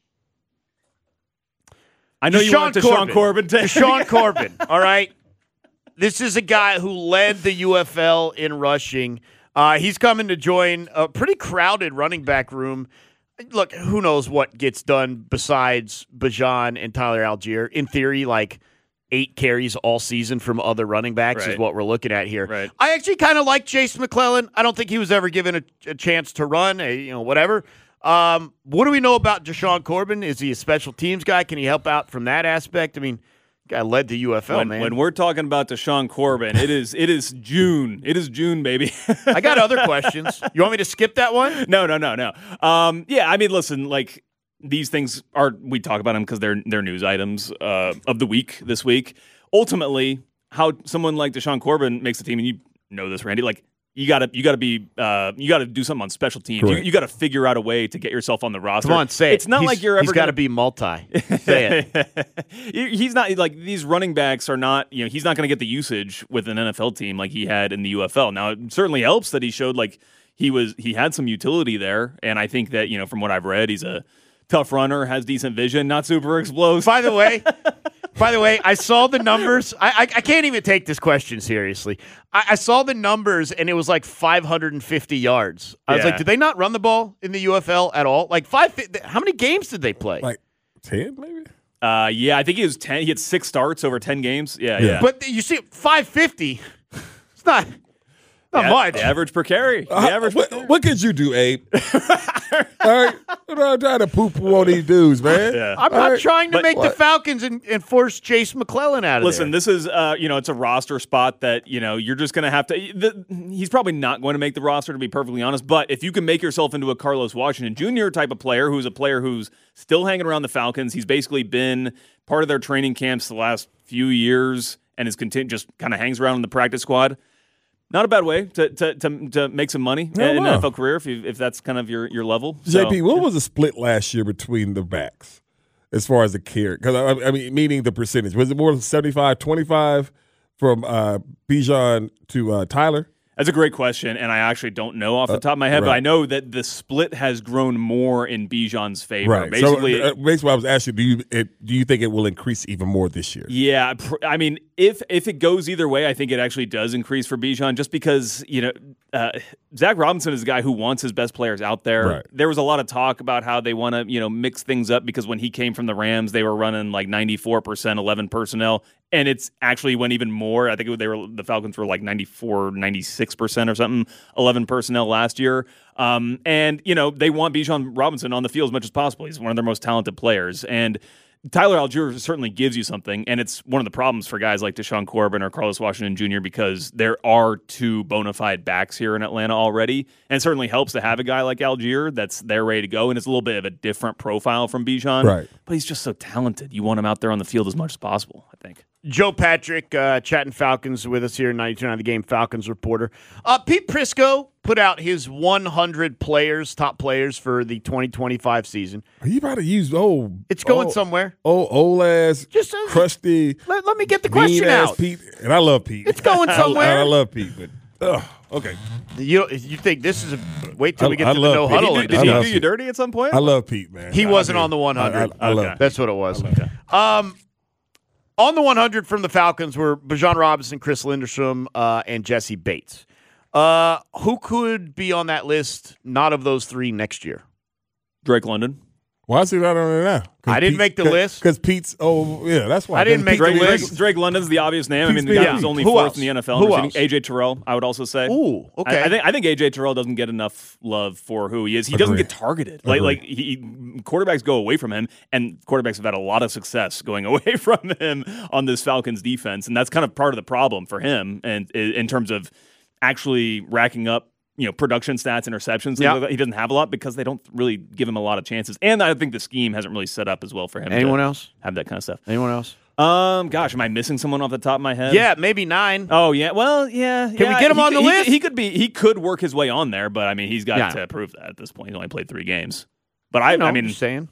I know you want Deshaun Corbin. Deshaun Corbin, all right? This is a guy who led the UFL in rushing. He's coming to join a pretty crowded running back room. Look, who knows what gets done besides Bijan and Tyler Algier. In theory, 8 carries all season from other running backs is what we're looking at here. Right. I actually kind of like Chase McClellan. I don't think he was ever given a chance to run, whatever. What do we know about Deshaun Corbin? Is he a special teams guy? Can he help out from that aspect? I mean, guy led the UFL, man. When we're talking about Deshaun Corbin, it is June. It is June, baby. I got other questions. You want me to skip that one? No. I mean, listen, these things we talk about them because they're news items of the week this week. Ultimately, how someone like Deshaun Corbin makes the team, and you know this, Randy, you got to do something on special teams. You got to figure out a way to get yourself on the roster. Come on, say it. It's not like you're ever. He's got to be multi. Say it. He's not these running backs are not. He's not going to get the usage with an NFL team like he had in the UFL. Now, it certainly helps that he showed he had some utility there, and I think that from what I've read, he's a tough runner, has decent vision, not super explosive. By the way, By the way, I saw the numbers. I can't even take this question seriously. I saw the numbers, and it was like 550 yards. I was like, did they not run the ball in the UFL at all? Like, how many games did they play? Like 10, maybe? Yeah, I think he was 10. He had 6 starts over 10 games. Yeah. But you see, 550, it's not much. The average per carry. What could you do, Abe? All right, I'm not trying to poo-poo on these dudes, man. Yeah. I'm not trying to make the Falcons and force Chase McClellan out of Listen, there. this is, it's a roster spot that, you're just going to have to he's probably not going to make the roster, to be perfectly honest, but if you can make yourself into a Carlos Washington Jr. type of player who's still hanging around the Falcons, he's basically been part of their training camps the last few years and just kind of hangs around in the practice squad. Not a bad way to make some money in an NFL career if that's kind of your level. JP, what was the split last year between the backs as far as the carry? Because I mean, meaning the percentage. Was it more 75-25 from Bijan to Tyler? That's a great question, and I actually don't know off the top of my head, but I know that the split has grown more in Bijan's favor. Right. Basically, I was asking, do you think it will increase even more this year? Yeah, I mean, if it goes either way, I think it actually does increase for Bijan, just because Zach Robinson is a guy who wants his best players out there. Right. There was a lot of talk about how they want to mix things up, because when he came from the Rams, they were running like 94% 11 personnel. And it's actually went even more. I think the Falcons were like 94, 96% or something, 11 personnel last year. And they want Bijan Robinson on the field as much as possible. He's one of their most talented players. And Tyler Algier certainly gives you something, and it's one of the problems for guys like Deshaun Corbin or Carlos Washington Jr. because there are 2 bona fide backs here in Atlanta already, and it certainly helps to have a guy like Algier that's there ready to go, and it's a little bit of a different profile from Bijan. Right. But he's just so talented. You want him out there on the field as much as possible, I think. Joe Patrick, chatting Falcons with us here, 92.9 The Game Falcons reporter. Pete Prisco put out his 100 top players for the 2025 season. Are you about to use It's going somewhere. Old ass, just crusty. Let me get the question out. Pete, and I love Pete. It's going somewhere. I love Pete, but okay. You think this is wait till we get to the no huddle? Did he do you dirty at some point? I love Pete, man. He wasn't on the 100. I love. That's what it was. On the 100 from the Falcons were Bijan Robinson, Chris Lindstrom, and Jesse Bates. Who could be on that list, not of those 3, next year? Drake London. Why is he not on it now? I didn't make the list. Because Pete's, that's why. I didn't make the list. Drake London's the obvious name. I mean, the guy who's only 4th in the NFL. Who else? A.J. Terrell, I would also say. Ooh, okay. I think A.J. Terrell doesn't get enough love for who he is. He doesn't get targeted. Quarterbacks go away from him, and quarterbacks have had a lot of success going away from him on this Falcons defense, and that's kind of part of the problem for him, and in terms of actually racking up production stats, interceptions. Yeah. He doesn't have a lot because they don't really give him a lot of chances. And I think the scheme hasn't really set up as well for him. Anyone else? Have that kind of stuff. Anyone else? Gosh, am I missing someone off the top of my head? Yeah, maybe 9. Oh, yeah. Well, yeah. Can we get him on the list? He could work his way on there, but I mean, he's got to prove that at this point. He's only played 3 games. But I mean, just saying.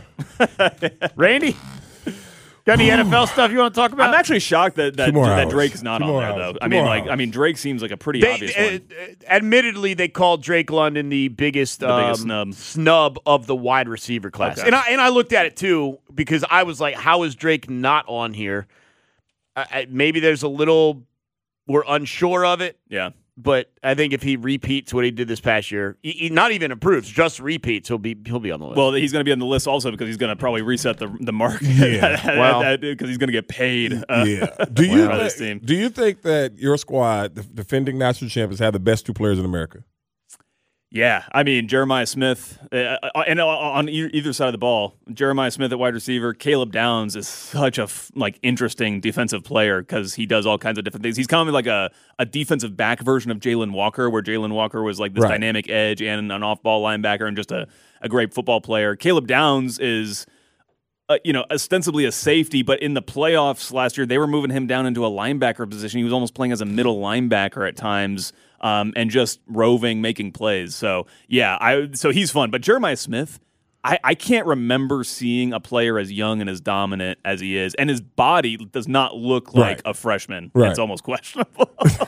Randy? Got any NFL stuff you want to talk about? I'm actually shocked that Drake is not on there, though. I mean, Drake seems like a pretty obvious one. Admittedly, they called Drake London the biggest snub of the wide receiver class. Okay. And I looked at it, too, because I was like, how is Drake not on here? Maybe there's a little – we're unsure of it. Yeah. But I think if he repeats what he did this past year, he not even improves, just repeats, he'll be on the list. Well, he's going to be on the list also because he's going to probably reset the mark. Yeah, because he's going to get paid. Do you think that your squad, the defending national champions, have the best 2 players in America? Yeah, I mean, Jeremiah Smith, and on either side of the ball, Jeremiah Smith at wide receiver, Caleb Downs is such a interesting defensive player because he does all kinds of different things. He's kind of like a defensive back version of Jalen Walker, where Jalen Walker was like this dynamic edge and an off-ball linebacker and just a great football player. Caleb Downs is ostensibly a safety, but in the playoffs last year, they were moving him down into a linebacker position. He was almost playing as a middle linebacker at times, and just roving, making plays. So, so he's fun. But Jeremiah Smith, I can't remember seeing a player as young and as dominant as he is, and his body does not look like a freshman. Right. It's almost questionable.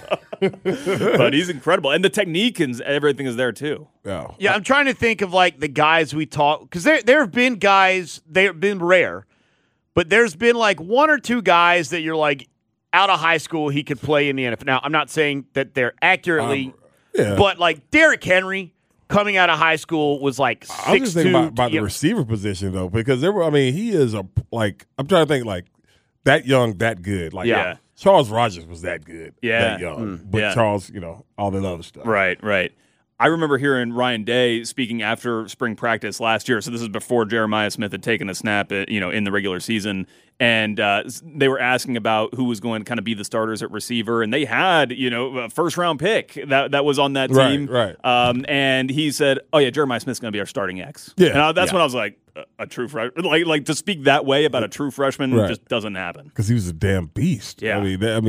But he's incredible. And the technique and everything is there, too. Yeah, I'm trying to think of, like, the guys we talk – because there have been guys – they have been rare, but there's been like one or two guys that you're like, out of high school, he could play in the NFL. Now, I'm not saying that they're accurately, but like Derrick Henry coming out of high school was like 6'2". I'm just thinking about the receiver position, though, because he is I'm trying to think like that young, that good. Like, Charles Rogers was that good, that young. But Charles, all that other stuff. Right. I remember hearing Ryan Day speaking after spring practice last year. So this is before Jeremiah Smith had taken a snap, in the regular season, and they were asking about who was going to kind of be the starters at receiver, and they had a first round pick that was on that team, right. And he said, "Oh yeah, Jeremiah Smith's going to be our starting X." Yeah, and that's when I was like, a true freshman, like to speak that way about a true freshman just doesn't happen because he was a damn beast. Yeah,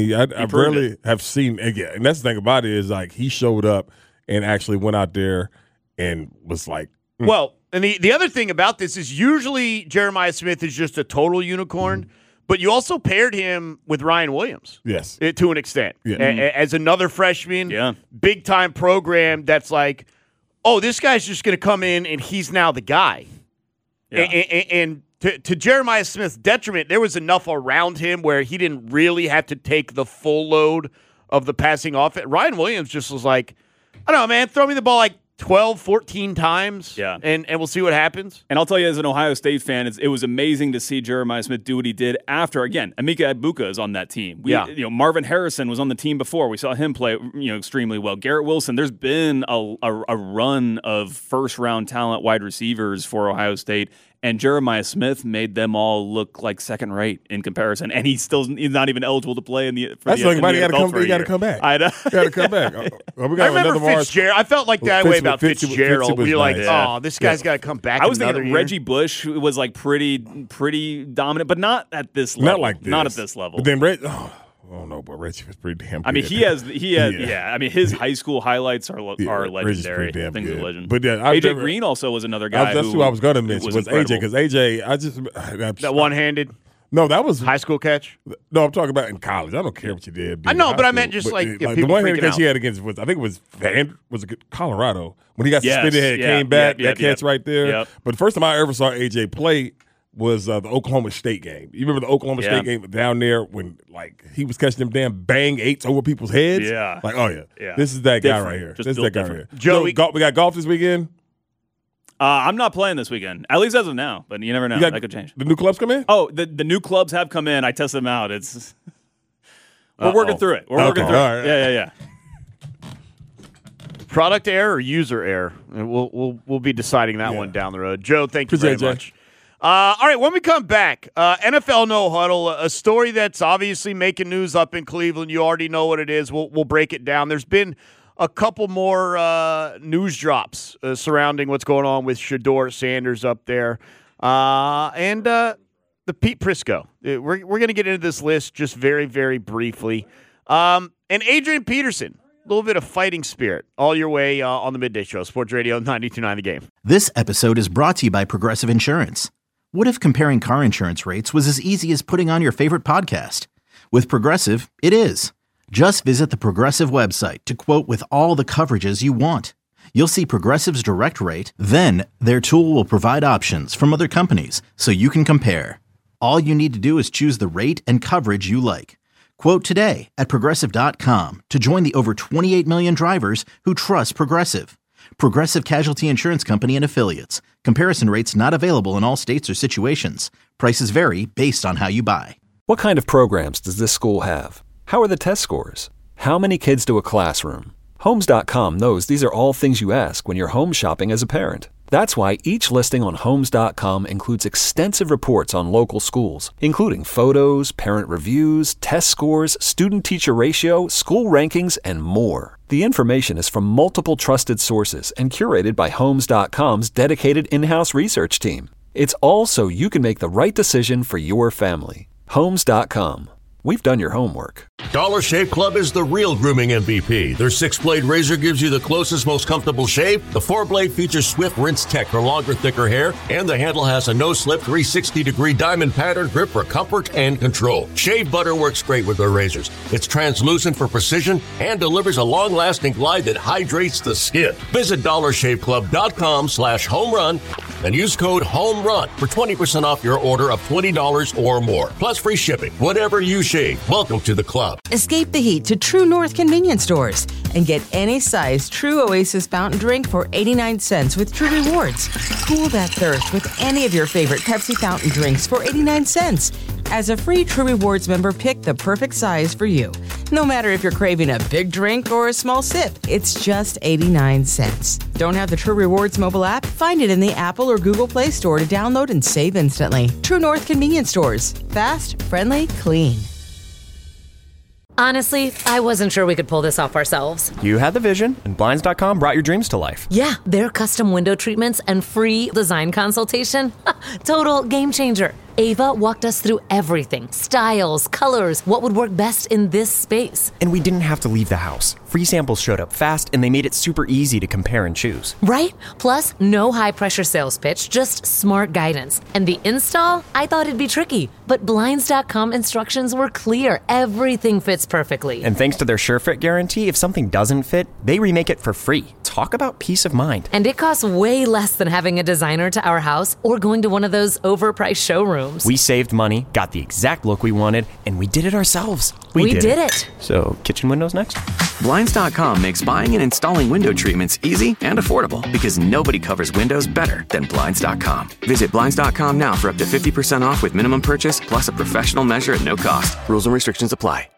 I rarely have seen again, and that's the thing about it is like he showed up and actually went out there and was like, Well, and the other thing about this is usually Jeremiah Smith is just a total unicorn, but you also paired him with Ryan Williams. Yes. To an extent. Yeah. As another freshman, big-time program that's like, oh, this guy's just going to come in and he's now the guy. Yeah. And to Jeremiah Smith's detriment, there was enough around him where he didn't really have to take the full load of the passing offense. Ryan Williams just was like, I don't know, man, throw me the ball like 12, 14 times, and we'll see what happens. And I'll tell you, as an Ohio State fan, it was amazing to see Jeremiah Smith do what he did after, again, Emeka Egbuka is on that team. Marvin Harrison was on the team before. We saw him play extremely well. Garrett Wilson, there's been a run of first-round talent wide receivers for Ohio State, and Jeremiah Smith made them all look like second rate in comparison, and he's not even eligible to play in the. That's like he got to come back. I know. Got to come back. I remember Fitzgerald. I felt like that way about Fitzgerald. You're like, oh, this guy's got to come back. I was thinking Reggie Bush was like pretty dominant, but not at this level. Not like this. Not at this level. But then Reggie was pretty damn good. I mean, he had. I mean, his high school highlights are legendary. Things of legend. But AJ Green also was another guy. That's who I was going to mention was AJ, because AJ, that one-handed. No, that was high school catch. No, I'm talking about in college. I don't care what you did. I know, but I meant just like the one-handed catch he had against I think it was Colorado when he got suspended. Came back that catch right there. Yep. But the first time I ever saw AJ play was the Oklahoma State game. You remember the Oklahoma State game down there when like he was catching them damn bang eights over people's heads? Yeah. Like, oh yeah. This is that guy right here. This is that guy right here. Joe, we got golf this weekend? I'm not playing this weekend, at least as of now, but you never know. That could change. The new clubs come in? Oh, the new clubs have come in. I tested them out. We're working through it. We're working through it. Yeah. Product error or user error? We'll be deciding that one down the road. Joe, thank you very much. All right, when we come back, NFL No Huddle, a story that's obviously making news up in Cleveland. You already know what it is. We'll break it down. There's been a couple more news drops surrounding what's going on with Shedeur Sanders up there. And the Pete Prisco. We're going to get into this list just very, very briefly. And Adrian Peterson. A little bit of fighting spirit all your way on the Midday Show. Sports Radio 92.9 The Game. This episode is brought to you by Progressive Insurance. What if comparing car insurance rates was as easy as putting on your favorite podcast? With Progressive, it is. Just visit the Progressive website to quote with all the coverages you want. You'll see Progressive's direct rate, then their tool will provide options from other companies so you can compare. All you need to do is choose the rate and coverage you like. Quote today at Progressive.com to join the over 28 million drivers who trust Progressive. Progressive Casualty Insurance Company and Affiliates. Comparison rates not available in all states or situations. Prices vary based on how you buy. What kind of programs does this school have? How are the test scores? How many kids do a classroom? Homes.com knows these are all things you ask when you're home shopping as a parent. That's why each listing on Homes.com includes extensive reports on local schools, including photos, parent reviews, test scores, student-teacher ratio, school rankings, and more. The information is from multiple trusted sources and curated by Homes.com's dedicated in-house research team. It's all so you can make the right decision for your family. Homes.com. we've done your homework. Dollar Shave Club is the real grooming MVP. Their 6-blade razor gives you the closest, most comfortable shave. The 4-blade features swift rinse tech for longer, thicker hair, and the handle has a no-slip 360-degree diamond pattern grip for comfort and control. Shave butter works great with their razors. It's translucent for precision and delivers a long-lasting glide that hydrates the skin. Visit dollarshaveclub.com/homerun and use code HOMERUN for 20% off your order of $20 or more. Plus free shipping. Whatever you shave, welcome to the club. Escape the heat to True North convenience stores and get any size True Oasis fountain drink for 89 cents with True Rewards. Cool that thirst with any of your favorite Pepsi fountain drinks for 89 cents. As a free True Rewards member, pick the perfect size for you. No matter if you're craving a big drink or a small sip, it's just 89 cents. Don't have the True Rewards mobile app? Find it in the Apple or Google Play Store to download and save instantly. True North convenience stores. Fast, friendly, clean. Honestly, I wasn't sure we could pull this off ourselves. You had the vision, and Blinds.com brought your dreams to life. Yeah, their custom window treatments and free design consultation. Total game changer. Ava walked us through everything. Styles, colors, what would work best in this space. And we didn't have to leave the house. Free samples showed up fast, and they made it super easy to compare and choose. Right? Plus, no high-pressure sales pitch, just smart guidance. And the install? I thought it'd be tricky, but Blinds.com instructions were clear. Everything fits perfectly. And thanks to their SureFit guarantee, if something doesn't fit, they remake it for free. Talk about peace of mind. And it costs way less than having a designer to our house or going to one of those overpriced showrooms. We saved money, got the exact look we wanted, and we did it ourselves. We did it. So, kitchen windows next? Blinds.com makes buying and installing window treatments easy and affordable because nobody covers windows better than Blinds.com. Visit Blinds.com now for up to 50% off with minimum purchase plus a professional measure at no cost. Rules and restrictions apply.